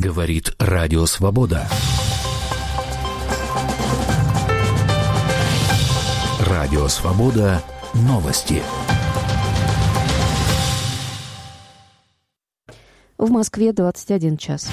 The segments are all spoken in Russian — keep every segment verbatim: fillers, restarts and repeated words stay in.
Говорит Радио Свобода. Радио Свобода. Новости. В Москве двадцать один час.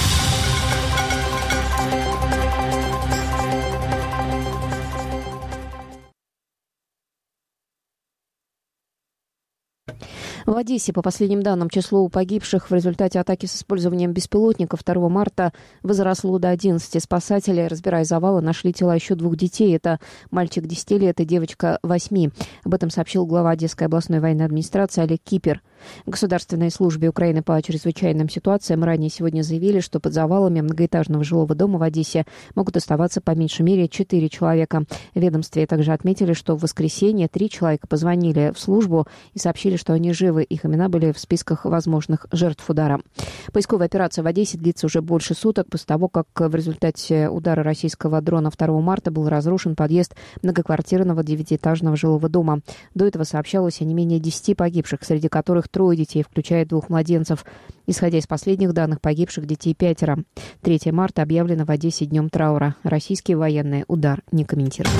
В Одессе, по последним данным, число погибших в результате атаки с использованием беспилотников второго марта возросло до одиннадцати. Спасатели, разбирая завалы, нашли тела еще двух детей. Это мальчик десяти лет и девочка восьми. Об этом сообщил глава Одесской областной военной администрации Олег Кипер. В Государственной службе Украины по чрезвычайным ситуациям ранее сегодня заявили, что под завалами многоэтажного жилого дома в Одессе могут оставаться по меньшей мере четыре человека. В ведомстве также отметили, что в воскресенье три человека позвонили в службу и сообщили, что они живы. Их имена были в списках возможных жертв удара. Поисковая операция в Одессе длится уже больше суток после того, как в результате удара российского дрона второго марта был разрушен подъезд многоквартирного девятиэтажного жилого дома. До этого сообщалось о не менее десяти погибших, среди которых трое детей, включая двух младенцев. Исходя из последних данных, погибших детей пятеро. третьего марта объявлено в Одессе днем траура. Российские военные удар не комментируют.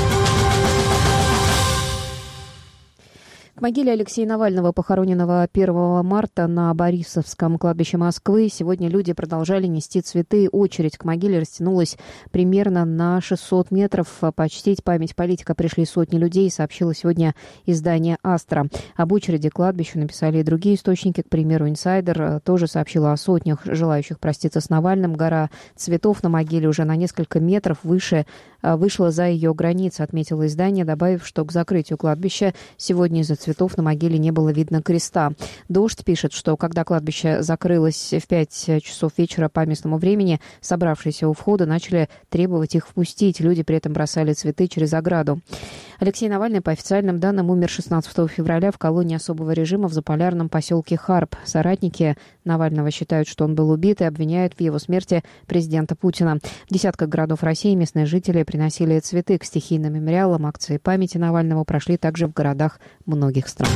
К могиле Алексея Навального, похороненного первого марта на Борисовском кладбище Москвы, сегодня люди продолжали нести цветы. Очередь к могиле растянулась примерно на шестьсот метров. Почтить память политика пришли сотни людей, сообщило сегодня издание «Астра». Об очереди к кладбищу написали и другие источники. К примеру, «Инсайдер» тоже сообщила о сотнях желающих проститься с Навальным. Гора цветов на могиле уже на несколько метров выше вышла за ее границы, отметило издание, добавив, что к закрытию кладбища сегодня из-за цветов на могиле не было видно креста. «Дождь» пишет, что когда кладбище закрылось в пять часов вечера по местному времени, собравшиеся у входа начали требовать их впустить. Люди при этом бросали цветы через ограду. Алексей Навальный, по официальным данным, умер шестнадцатого февраля в колонии особого режима в заполярном поселке Харп. Соратники Навального считают, что он был убит, и обвиняют в его смерти президента Путина. В десятках городов России местные жители приносили цветы к стихийным мемориалам. Акции памяти Навального прошли также в городах многих стран.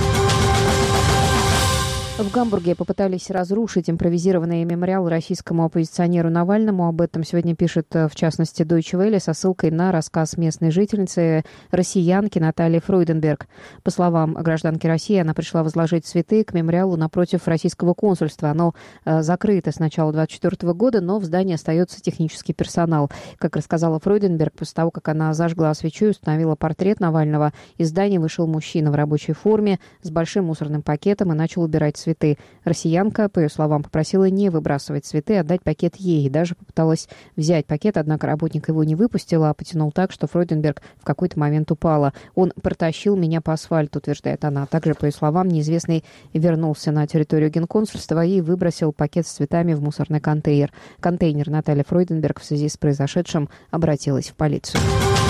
В Гамбурге попытались разрушить импровизированный мемориал российскому оппозиционеру Навальному. Об этом сегодня пишет, в частности, Deutsche Welle со ссылкой на рассказ местной жительницы, россиянки Натальи Фройденберг. По словам гражданки России, она пришла возложить цветы к мемориалу напротив российского консульства. Оно э, закрыто с начала двадцать четвёртого года, но в здании остается технический персонал. Как рассказала Фройденберг, после того, как она зажгла свечу и установила портрет Навального, из здания вышел мужчина в рабочей форме с большим мусорным пакетом и начал убирать цветы. Цветы. Россиянка, по ее словам, попросила не выбрасывать цветы, а отдать пакет ей. И даже попыталась взять пакет, однако работник его не выпустил, а потянул так, что Фройденберг в какой-то момент упала. «Он протащил меня по асфальту», утверждает она. Также, по ее словам, неизвестный вернулся на территорию генконсульства и выбросил пакет с цветами в мусорный контейнер. Контейнер Наталья Фройденберг в связи с произошедшим обратилась в полицию.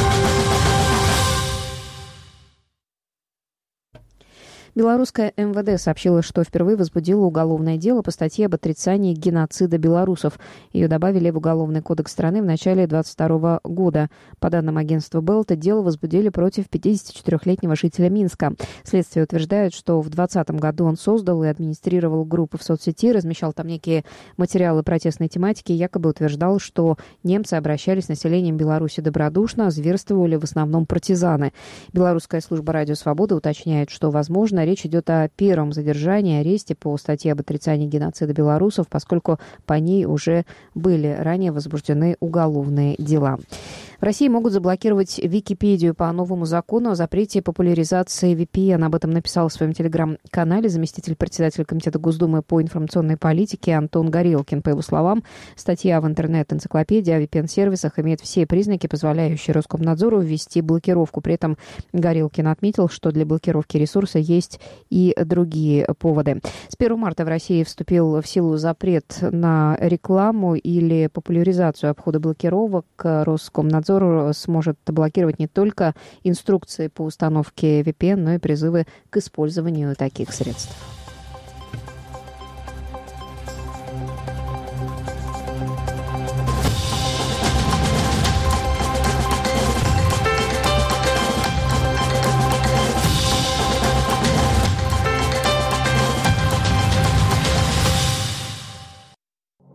Белорусская эм вэ дэ сообщила, что впервые возбудила уголовное дело по статье об отрицании геноцида белорусов. Ее добавили в Уголовный кодекс страны в начале двадцать второго года. По данным агентства Белта, дело возбудили против пятидесятичетырёхлетнего жителя Минска. Следствие утверждает, что в двадцатом году он создал и администрировал группы в соцсети, размещал там некие материалы протестной тематики и якобы утверждал, что немцы обращались с населением Беларуси добродушно, зверствовали в основном партизаны. Белорусская служба «Радио Свобода» уточняет, что, возможно, речь идет о первом задержании и аресте по статье об отрицании геноцида белорусов, поскольку по ней уже были ранее возбуждены уголовные дела. В России могут заблокировать Википедию по новому закону о запрете популяризации ви пи эн. Об этом написал в своем телеграм-канале заместитель председателя Комитета Госдумы по информационной политике Антон Горелкин. По его словам, статья в интернет-энциклопедии о ви пи эн-сервисах имеет все признаки, позволяющие Роскомнадзору ввести блокировку. При этом Горелкин отметил, что для блокировки ресурса есть и другие поводы. С первого марта в России вступил в силу запрет на рекламу или популяризацию обхода блокировок. Роскомнадзор сможет блокировать не только инструкции по установке ви пи эн, но и призывы к использованию таких средств.